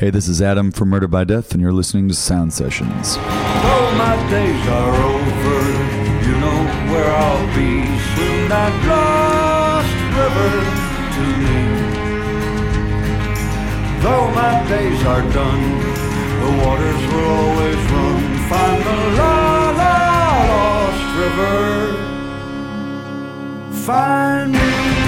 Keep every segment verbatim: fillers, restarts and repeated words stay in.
Hey, this is Adam from Murder by Death, and you're listening to Sound Sessions. Though my days are over, you know where I'll be soon. That lost river to me. Though my days are done, the waters will always run. Find the la la lost river. Find me.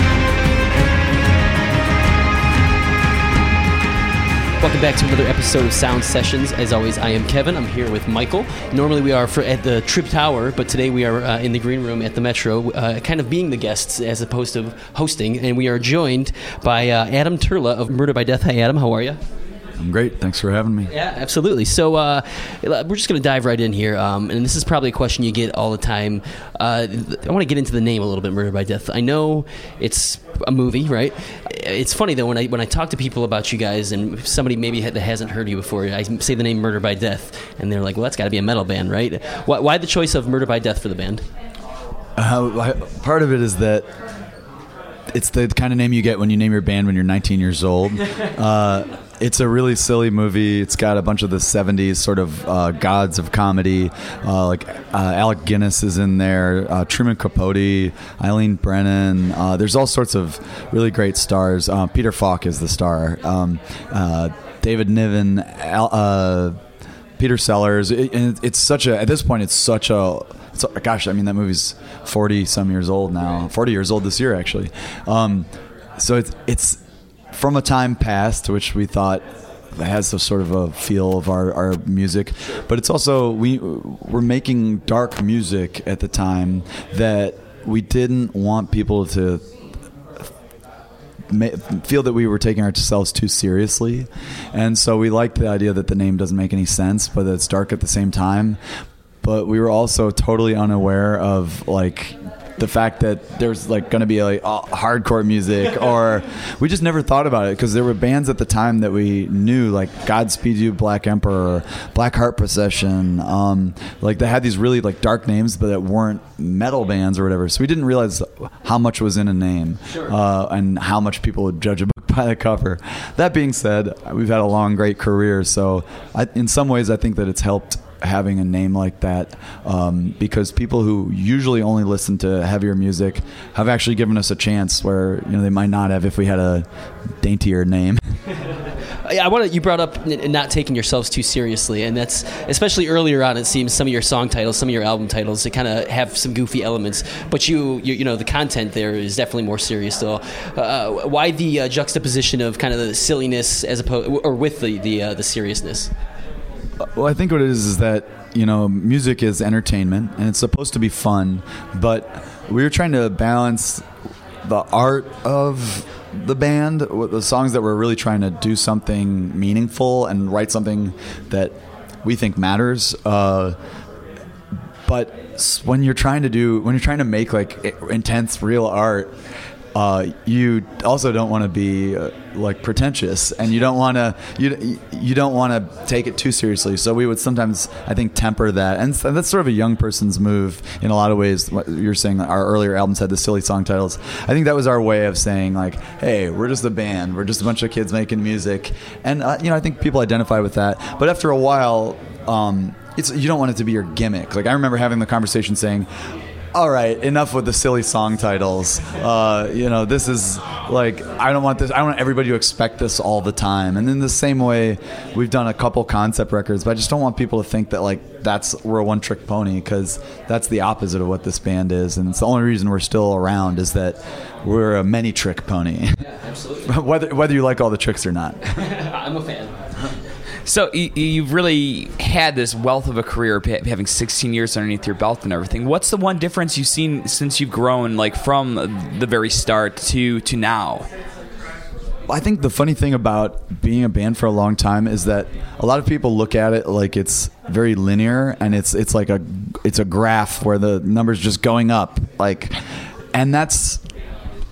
Welcome back to another episode of Sound Sessions. As always, I am Kevin. I'm here with Michael. Normally we are for, at the Trip Tower, but today we are uh, in the green room at the Metro, uh, kind of being the guests as opposed to hosting. And we are joined by uh, Adam Turla of Murder by Death. Hi, Adam. How are you? I'm great. Thanks for having me. Yeah, absolutely. So uh, we're just going to dive right in here. Um, and this is probably a question you get all the time. Uh, I want to get into the name a little bit, Murder by Death. I know it's a movie, right? It's funny, though, when I when I talk to people about you guys, and somebody maybe that hasn't heard you before, I say the name Murder by Death, and they're like, well, that's got to be a metal band, right? Why, why the choice of Murder by Death for the band? Uh, part of it is that it's the kind of name you get when you name your band when you're nineteen years old. Uh, it's a really silly movie. It's got a bunch of the seventies sort of uh, gods of comedy. Uh, like uh, Alec Guinness is in there, uh, Truman Capote, Eileen Brennan. Uh, there's all sorts of really great stars. Uh, Peter Falk is the star. Um, uh, David Niven, Al, uh, Peter Sellers. It, and it's such a, at this point, it's such a, it's, gosh, I mean, that movie's forty some years old now. forty years old this year, actually. Um, so it's, it's, from a time past, which we thought has a sort of a feel of our, our music, but it's also we were making dark music at the time that we didn't want people to ma- feel that we were taking ourselves too seriously, and so we liked the idea that the name doesn't make any sense, but it's dark at the same time. But we were also totally unaware of like the fact that there's like going to be like uh, hardcore music, or we just never thought about it because there were bands at the time that we knew, like Godspeed You, Black Emperor, Black Heart Procession. Um, like they had these really like dark names, but that weren't metal bands or whatever. So we didn't realize how much was in a name, sure. uh, and how much people would judge a book by the cover. That being said, we've had a long, great career. So I, in some ways, I think that it's helped having a name like that, um, because people who usually only listen to heavier music have actually given us a chance where, you know, they might not have if we had a daintier name. I want to. You brought up not taking yourselves too seriously, and that's especially earlier on. It seems some of your song titles, some of your album titles, they kind of have some goofy elements. But you, you, you know, the content there is definitely more serious. Still, uh, why the uh, juxtaposition of kind of the silliness as opposed, or with the the uh, the seriousness? Well, I think what it is is that, you know, music is entertainment and it's supposed to be fun, but we were trying to balance the art of the band, the songs that were really trying to do something meaningful and write something that we think matters. Uh, but when you're trying to do, when you're trying to make like intense, real art, Uh, you also don't want to be uh, like pretentious, and you don't want to you you don't want to take it too seriously. So we would sometimes, I think, temper that, and that's sort of a young person's move in a lot of ways. What you're saying, our earlier albums had the silly song titles. I think that was our way of saying like, hey, we're just a band, we're just a bunch of kids making music, and uh, you know, I think people identify with that. But after a while, um, it's you don't want it to be your gimmick. Like I remember having the conversation saying, all right, enough with the silly song titles. Uh, you know, this is like, I don't want this, I don't want everybody to expect this all the time. And in the same way, we've done a couple concept records, but I just don't want people to think that like that's, we're a one trick pony, because that's the opposite of what this band is. And it's the only reason we're still around is that we're a many trick pony. Yeah, absolutely. whether, whether you like all the tricks or not. I'm a fan. So you, you've really had this wealth of a career, having sixteen years underneath your belt and everything. What's the one difference you've seen since you've grown, like from the very start to, to now? I think the funny thing about being a band for a long time is that a lot of people look at it like it's very linear, and it's it's like a it's a graph where the number's just going up, like, and that's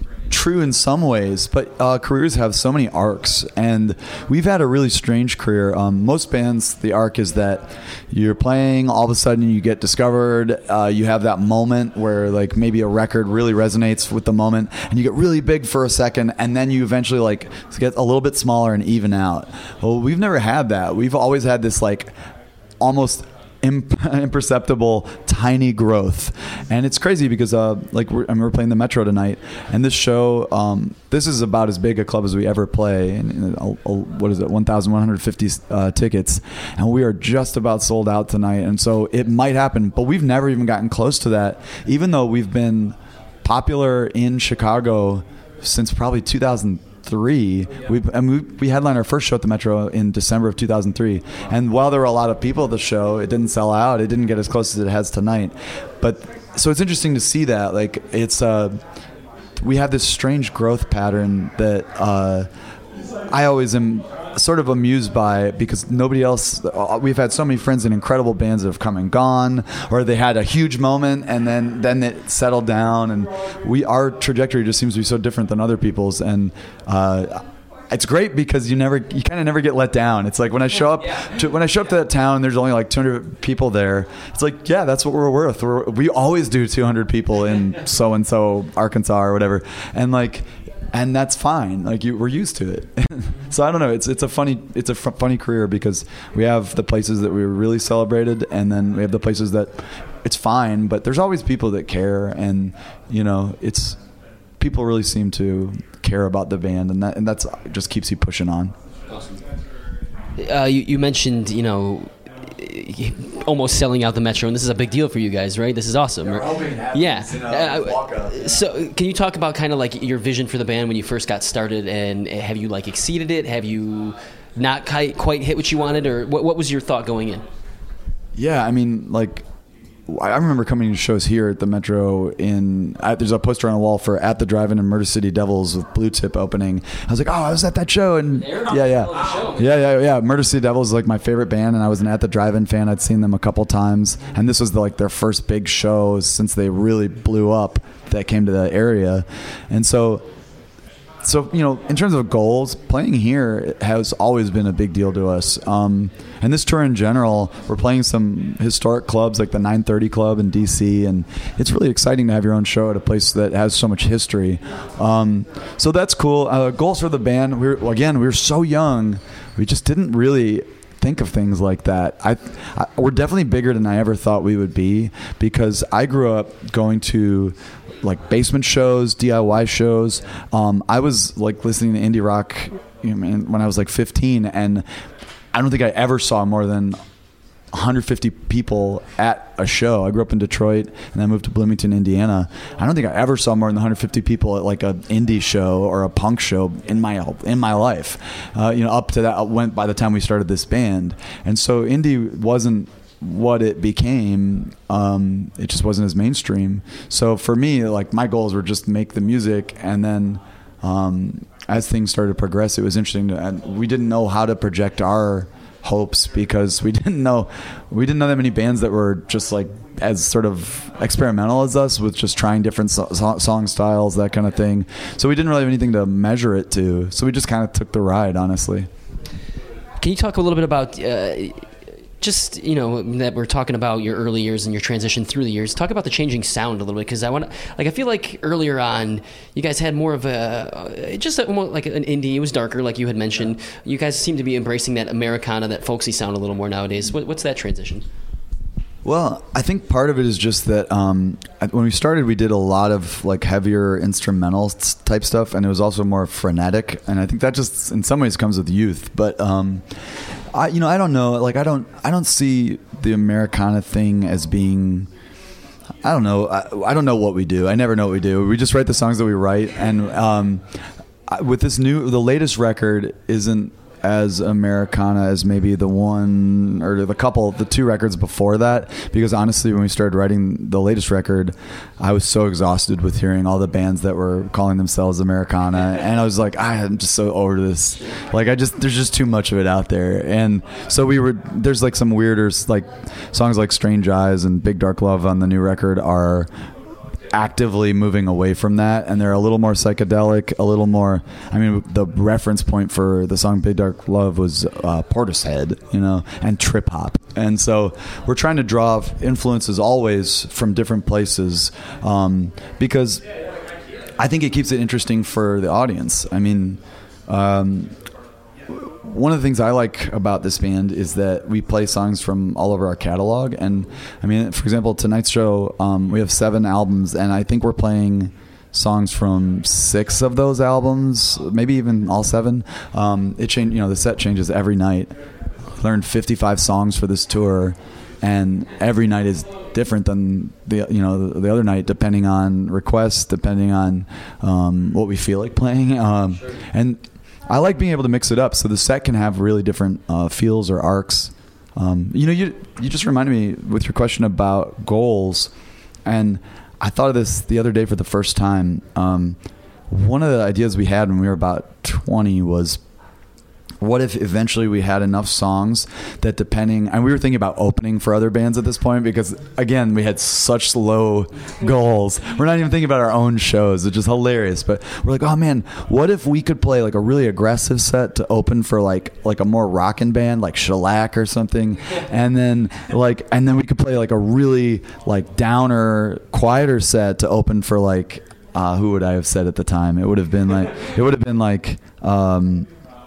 true in some ways, but uh, careers have so many arcs, and we've had a really strange career. Um, most bands, the arc is that you're playing, all of a sudden you get discovered, uh, you have that moment where like maybe a record really resonates with the moment, and you get really big for a second, and then you eventually like get a little bit smaller and even out. Well, we've never had that. We've always had this like almost imperceptible tiny growth, and it's crazy because uh like we're, I mean, we're playing the Metro tonight, and this show um this is about as big a club as we ever play, and, and uh, what is it, one thousand one hundred fifty uh, tickets, and we are just about sold out tonight. And so it might happen, but we've never even gotten close to that, even though we've been popular in Chicago since probably two thousand three. We and we, we headlined our first show at the Metro in December of two thousand three, and while there were a lot of people at the show, it didn't sell out. It didn't get as close as it has tonight. But so it's interesting to see that like it's uh we have this strange growth pattern that uh I always am sort of amused by, because nobody else, we've had so many friends in incredible bands that have come and gone, or they had a huge moment and then then it settled down, and we our trajectory just seems to be so different than other people's. And uh it's great because you never, you kind of never get let down. It's like when I show up to, when I show up to that town, there's only like two hundred people there. It's like, yeah, that's what we're worth. We're, we always do two hundred people in so-and-so Arkansas or whatever. And like, and that's fine. Like you, we're used to it. So I don't know. It's it's a funny it's a f- funny career because we have the places that we really celebrated, and then we have the places that it's fine. But there's always people that care, and you know, it's people really seem to care about the band, and that and that's just keeps you pushing on. Awesome. Uh, you you mentioned you know. almost selling out the Metro, and this is a big deal for you guys, right? This is awesome. We're hoping it happens, yeah. You know, uh, so can you talk about kind of like your vision for the band when you first got started, and have you like exceeded it? Have you not quite, quite hit what you wanted, or what, what was your thought going in? Yeah, I mean, like, I remember coming to shows here at the Metro in, I, there's a poster on a wall for At the Drive-In and Murder City Devils with Blue Tip opening. I was like, oh, I was at that show. And yeah, yeah. Yeah, yeah, yeah. Murder City Devils is like my favorite band, and I was an At the Drive-In fan. I'd seen them a couple times. And this was the, like their first big show since they really blew up that came to the area. And so, So, you know, in terms of goals, playing here has always been a big deal to us. Um, and this tour in general, we're playing some historic clubs like the nine thirty Club in D C, and it's really exciting to have your own show at a place that has so much history. Um, so that's cool. Uh, goals for the band, we're, again, we were so young, we just didn't really think of things like that. I, I we're definitely bigger than I ever thought we would be, because I grew up going to like basement shows, D I Y shows. Um, I was like listening to indie rock, you know, when I was like fifteen, and I don't think I ever saw more than one hundred fifty people at a show. I grew up in Detroit, and then moved to Bloomington, Indiana. I don't think I ever saw more than one hundred fifty people at like an indie show or a punk show in my in my life. Uh, you know, up to that went by the time we started this band, and so indie wasn't what it became. Um, it just wasn't as mainstream. So for me, like my goals were just make the music, and then um, as things started to progress, it was interesting to, and we didn't know how to project our hopes, because we didn't know we didn't know that many bands that were just like as sort of experimental as us, with just trying different so- song styles, that kind of thing. So we didn't really have anything to measure it to, so we just kind of took the ride, honestly. Can you talk a little bit about uh, just, you know, that we're talking about your early years and your transition through the years? Talk about the changing sound a little bit, because I want to, like, I feel like earlier on you guys had more of a, just a, more like an indie. It was darker, like you had mentioned. You guys seem to be embracing that Americana, that folksy sound a little more nowadays. What, what's that transition? Well, I think part of it is just that um, when we started, we did a lot of like heavier instrumental type stuff, and it was also more frenetic. And I think that just in some ways comes with youth. But um, I, you know, I don't know. Like, I don't, I don't see the Americana thing as being. I don't know. I, I don't know what we do. I never know what we do. We just write the songs that we write, and um, I, with this new, the latest record isn't as Americana as maybe the one or the couple, the two records before that, because honestly, when we started writing the latest record, I was so exhausted with hearing all the bands that were calling themselves Americana, and I was like, I'm just so over this. Like, I just, there's just too much of it out there. And so we were, there's like some weirder, like songs like Strange Eyes and Big Dark Love on the new record are actively moving away from that, and they're a little more psychedelic, a little more. I mean, the reference point for the song "Big Dark Love" was uh, Portishead, you know, and trip hop, and so we're trying to draw influences always from different places, um, because I think it keeps it interesting for the audience. I mean. Um, One of the things I like about this band is that we play songs from all over our catalog. And I mean, for example, tonight's show, um, we have seven albums, and I think we're playing songs from six of those albums, maybe even all seven. Um, it change, you know, the set changes every night. Learned fifty-five songs for this tour, and every night is different than the you know the, the other night, depending on requests, depending on um, what we feel like playing, um, sure. and. I like being able to mix it up so the set can have really different uh, feels or arcs. Um, you know, you you just reminded me with your question about goals, and I thought of this the other day for the first time. Um, one of the ideas we had when we were about twenty was, what if eventually we had enough songs that depending, and we were thinking about opening for other bands at this point because, again, we had such low goals. We're not even thinking about our own shows, which is hilarious. But we're like, oh man, what if we could play like a really aggressive set to open for like like a more rockin' band like Shellac or something, and then like and then we could play like a really like downer, quieter set to open for like uh, who would I have said at the time? It would have been like it would have been like. Um,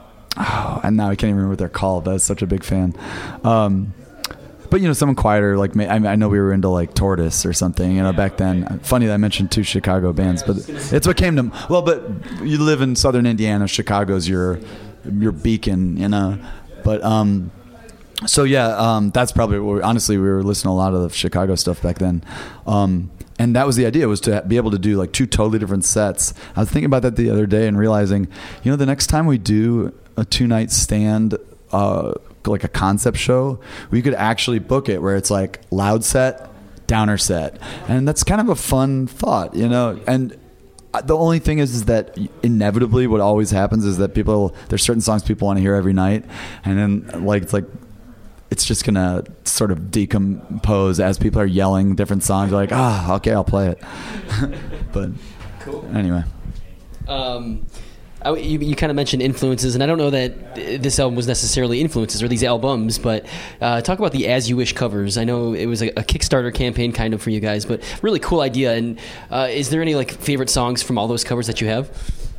Oh, and now I can't even remember what they're called. I was such a big fan. Um, but, you know, someone quieter, like, I, mean, I know we were into, like, Tortoise or something, you know, back then. Funny that I mentioned two Chicago bands, but it's what came to – well, but you live in southern Indiana. Chicago's your your beacon, you know. But, um, so, yeah, um, that's probably what – honestly, we were listening to a lot of the Chicago stuff back then. Um And that was the idea, was to be able to do, like, two totally different sets. I was thinking about that the other day and realizing, you know, the next time we do – a two-night stand, uh, like a concept show, we could actually book it where it's like loud set, downer set. And that's kind of a fun thought, you know? And the only thing is, is that inevitably what always happens is that people, there's certain songs people want to hear every night. And then like, it's like, it's just going to sort of decompose as people are yelling different songs. You're like, ah, okay, I'll play it. But cool. Anyway. Um, You, you kind of mentioned influences, and I don't know that this album was necessarily influences or these albums, but uh, talk about the As You Wish covers. I know it was a, a Kickstarter campaign kind of for you guys, but really cool idea. And uh, is there any like favorite songs from all those covers that you have?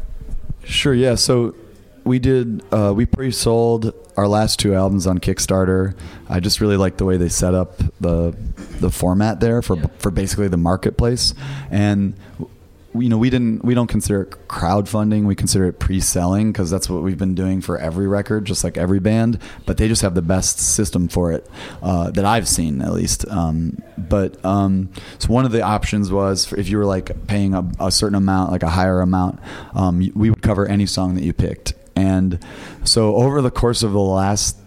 Sure, yeah. So we did, uh, we pre-sold our last two albums on Kickstarter. I just really like the way they set up the the format there for yeah. for basically the marketplace. And you know, we didn't, we don't consider it crowdfunding. We consider it pre-selling because that's what we've been doing for every record, just like every band. But they just have the best system for it uh, that I've seen, at least. Um, but um, so one of the options was if you were like paying a, a certain amount, like a higher amount, um, we would cover any song that you picked. And so over the course of the last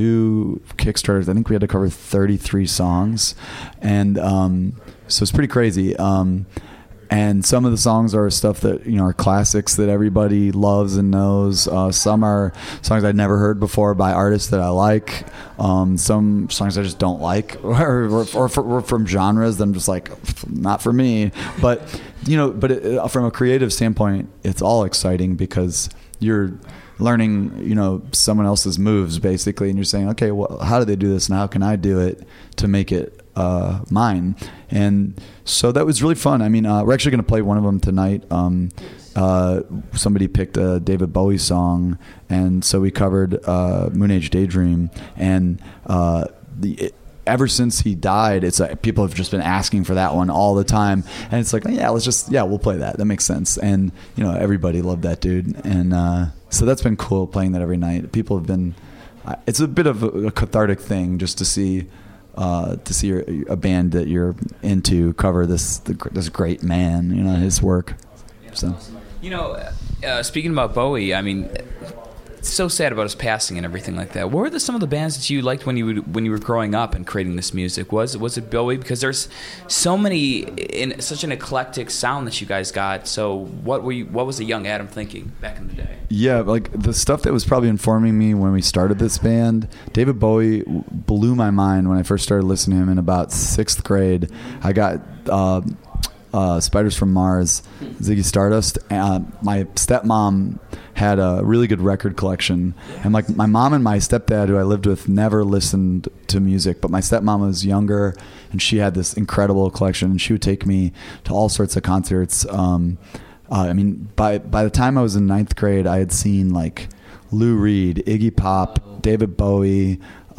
two Kickstarters, I think we had to cover thirty-three songs, and um, so it's pretty crazy. Um, And some of the songs are stuff that, you know, are classics that everybody loves and knows. Uh, some are songs I'd never heard before by artists that I like. Um, some songs I just don't like, or, or, or, for, or from genres that I'm just like, not for me. But, you know, but it, from a creative standpoint, it's all exciting because you're learning, you know, someone else's moves basically, and you're saying, okay, well, how do they do this, and how can I do it to make it uh, mine? And so that was really fun. I mean, uh, we're actually going to play one of them tonight. Um, uh, somebody picked a David Bowie song, and so we covered uh, Moon Age Daydream. And uh, the it, ever since he died, it's like people have just been asking for that one all the time. And it's like, oh, yeah, let's just yeah, we'll play that. That makes sense. And you know, everybody loved that dude. And uh, so that's been cool playing that every night. People have been. Uh, it's a bit of a, a cathartic thing just to see. Uh, to see your, a band that you're into cover this the, this great man, you know, his work. So, you know, uh, speaking about Bowie, I mean, it's so sad about his passing and everything like that. What were the, some of the bands that you liked when you would, when you were growing up and creating this music? Was was it Bowie? Because there's so many in such an eclectic sound that you guys got. So what were you, what was the young Adam thinking back in the day? Yeah, like the stuff that was probably informing me when we started this band. David Bowie blew my mind when I first started listening to him in about sixth grade. I got. Uh, uh, Spiders from Mars, Ziggy Stardust. Uh, my stepmom had a really good record collection, and like my mom and my stepdad, who I lived with, never listened to music, but my stepmom was younger, and she had this incredible collection, and she would take me to all sorts of concerts. Um, uh, I mean, by by the time I was in ninth grade, I had seen like Lou Reed, Iggy Pop, David Bowie.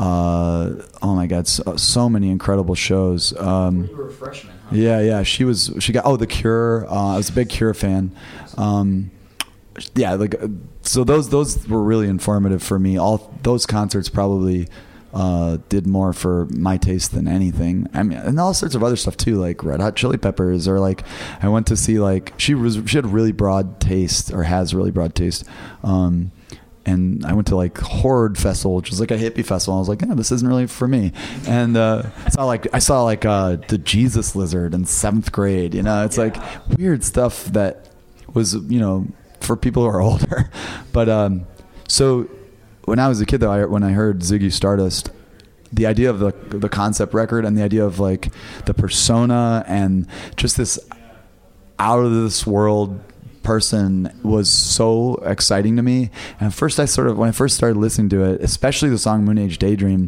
Uh, oh my God, so, so many incredible shows. Um, You were a freshman, huh? yeah, yeah, she was. She got oh The Cure. Uh, I was a big Cure fan. Um, yeah, like uh, so those those were really informative for me. All those concerts probably uh, did more for my taste than anything. I mean, and all sorts of other stuff too, like Red Hot Chili Peppers, or like I went to see like she was she had really broad taste, or has really broad taste. Um, And I went to like Horde Festival, which was like a hippie festival. I was like, yeah, this isn't really for me. And uh, I saw like I saw like uh, the Jesus Lizard in seventh grade. You know, it's like weird stuff that was, you know, for people who are older. But um, so when I was a kid, though, I, when I heard Ziggy Stardust, the idea of the the concept record and the idea of like the persona and just this out of this world person was so exciting to me. And at first I sort of when I first started listening to it, especially the song Moon Age Daydream,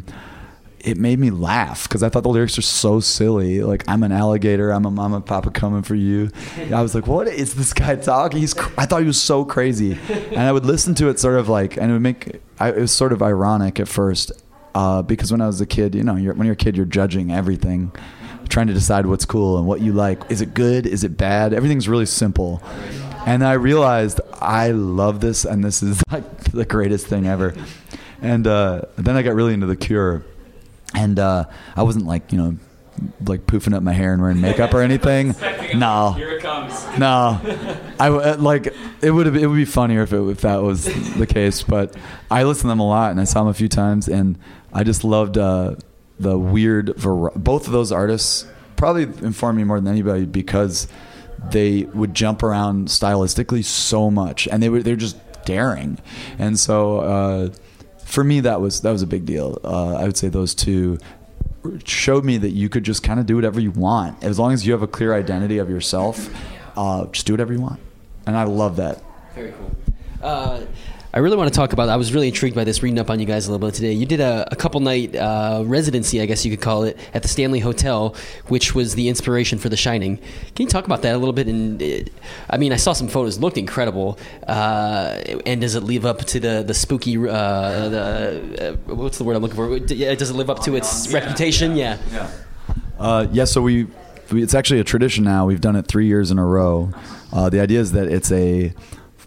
it made me laugh because I thought the lyrics are so silly. Like, I'm an alligator, I'm a mama papa coming for you. I was like, what is this guy talking? He's I thought he was so crazy. And I would listen to it sort of like, and it would make I, it was sort of ironic at first uh, because when I was a kid, you know, you're, when you're a kid, you're judging everything, trying to decide what's cool and what you like. Is it good? Is it bad? Everything's really simple. And I realized I love this, and this is like the greatest thing ever. And uh, then I got really into The Cure, and uh, I wasn't like, you know, like poofing up my hair and wearing makeup or anything. No, Here it comes. no. I w- like it would have it would be funnier if it, if that was the case. But I listened to them a lot, and I saw them a few times, and I just loved uh, the weird. Var- both of those artists probably informed me more than anybody because they would jump around stylistically so much, and they were they're just daring, and so uh, for me that was that was a big deal. Uh, I would say those two showed me that you could just kind of do whatever you want as long as you have a clear identity of yourself. Uh, just do whatever you want, and I love that. Very cool. Uh, I really want to talk about, I was really intrigued by this, reading up on you guys a little bit today. You did a, a couple night uh, residency, I guess you could call it, at the Stanley Hotel, which was the inspiration for The Shining. Can you talk about that a little bit? And it, I mean, I saw some photos, it looked incredible. Uh, and does it live up to the, the spooky, uh, the, uh, what's the word I'm looking for? Yeah, does it live up to its yeah. reputation? Yeah. Yeah. Uh, yeah, so we, we, it's actually a tradition now. We've done it three years in a row. Uh, the idea is that it's a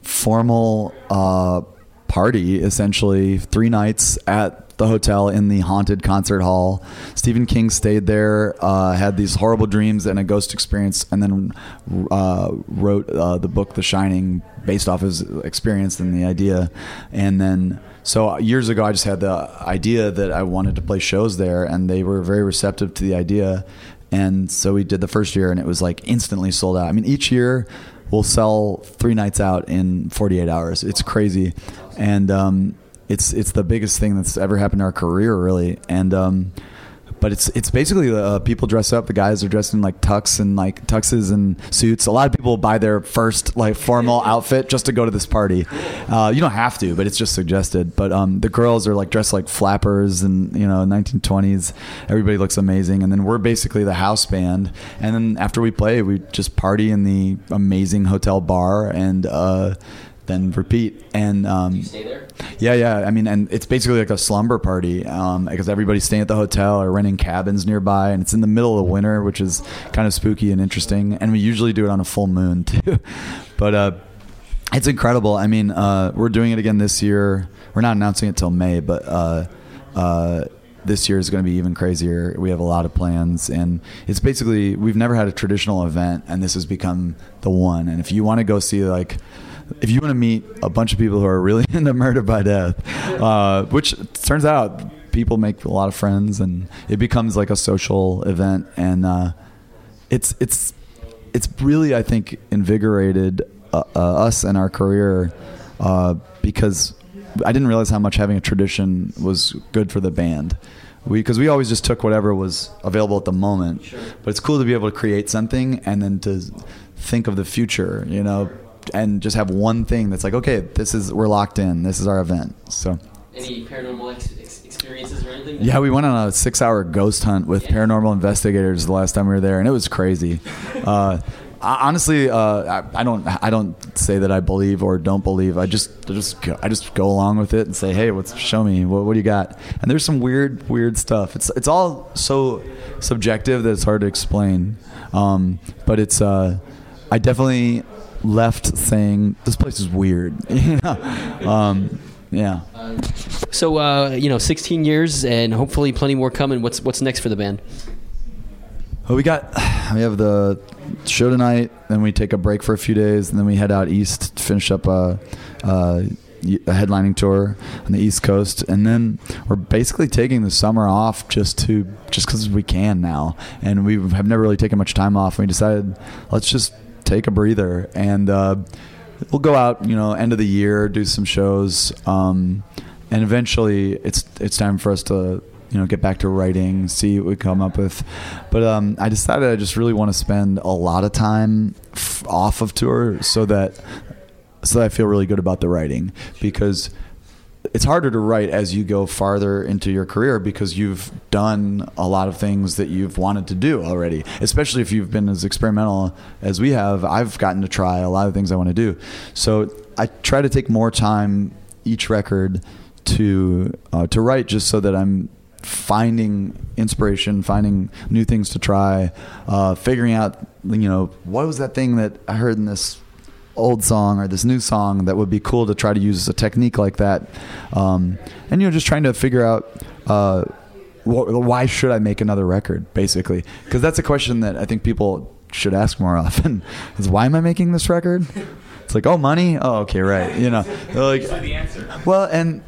formal uh, party, essentially, three nights at the hotel in the haunted concert hall. Stephen King stayed there, uh, had these horrible dreams and a ghost experience, and then uh, wrote uh, the book The Shining based off his experience and the idea. And then, so years ago, I just had the idea that I wanted to play shows there, and they were very receptive to the idea. And so we did the first year, and it was like instantly sold out. I mean, each year we'll sell three nights out in forty-eight hours. It's crazy. And um, it's it's the biggest thing that's ever happened in our career, really. And um, but it's it's basically uh, people dress up. The guys are dressed in like tux and like tuxes and suits. A lot of people buy their first like formal outfit just to go to this party. Uh, you don't have to, but it's just suggested. But um, the girls are like dressed like flappers and, you know, nineteen twenties. Everybody looks amazing. And then we're basically the house band. And then after we play, we just party in the amazing hotel bar and uh, then repeat. And um, Do you stay there? Yeah, yeah. I mean, and it's basically like a slumber party um, because everybody's staying at the hotel or renting cabins nearby, and it's in the middle of winter, which is kind of spooky and interesting. And we usually do it on a full moon too. But uh, it's incredible. I mean, uh, we're doing it again this year. We're not announcing it till May, but uh, uh, this year is going to be even crazier. We have a lot of plans, and it's basically we've never had a traditional event, and this has become the one. And if you want to go see like. If you want to meet a bunch of people who are really into Murder by Death, uh, which turns out people make a lot of friends, and it becomes like a social event, and uh, it's it's it's really, I think, invigorated uh, uh, us and our career uh, because I didn't realize how much having a tradition was good for the band. we because we always just took whatever was available at the moment. Sure. But it's cool to be able to create something and then to think of the future, you know, and just have one thing that's like, okay, this is we're locked in. This is our event. So. Any paranormal ex- ex- experiences or anything? Yeah, we went on a six-hour ghost hunt with Yeah. paranormal investigators the last time we were there, and it was crazy. Uh, I- honestly, uh, I, I don't, I don't say that I believe or don't believe. I just, I just, go, I just go along with it and say, hey, what's show me? What, what do you got? And there's some weird, weird stuff. It's, it's all so subjective that it's hard to explain. Um, but it's, uh, I definitely left saying this place is weird. You know. Um, Yeah. So uh, you know, sixteen years and hopefully plenty more coming. What's what's next for the band? Well, we got we have the show tonight, then we take a break for a few days, and then we head out east to finish up a, a, a headlining tour on the East Coast, and then we're basically taking the summer off just to just because we can now, and we have never really taken much time off. And we decided let's just take a breather and. Uh, We'll go out, you know, end of the year, do some shows, um, and eventually it's it's time for us to, you know, get back to writing, see what we come up with. But um, I decided I just really want to spend a lot of time f- off of tour so that so that I feel really good about the writing, because it's harder to write as you go farther into your career because you've done a lot of things that you've wanted to do already, especially if you've been as experimental as we have. I've gotten to try a lot of things I want to do. So I try to take more time each record to uh, to write, just so that I'm finding inspiration, finding new things to try, uh, figuring out, you know, what was that thing that I heard in this old song or this new song that would be cool to try to use a technique like that, um, and you know, just trying to figure out uh, wh- why should I make another record, basically, because that's a question that I think people should ask more often: is why am I making this record? It's like, oh, money. Oh, okay, right. You know, like, the answer. well, and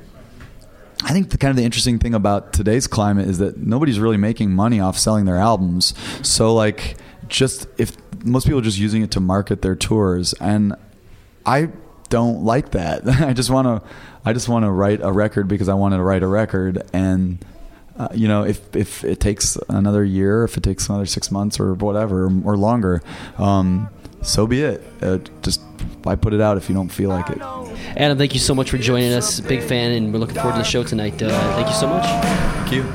I think the kind of the interesting thing about today's climate is that nobody's really making money off selling their albums. So like, just if most people are just using it to market their tours, and I don't like that. I just want to, I just want to write a record because I want to write a record, and uh, you know, if if it takes another year, if it takes another six months or whatever or longer, um, so be it. Uh, just why put it out if you don't feel like it? Adam, thank you so much for joining us. Big fan, and we're looking forward to the show tonight. Uh, thank you so much. Thank you.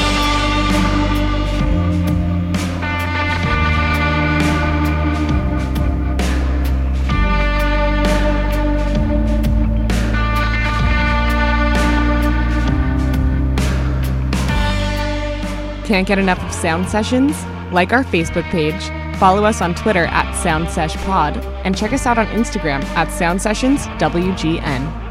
Can't get enough of Sound Sessions? Like our Facebook page, follow us on Twitter at SoundSeshPod, and check us out on Instagram at SoundSessionsWGN.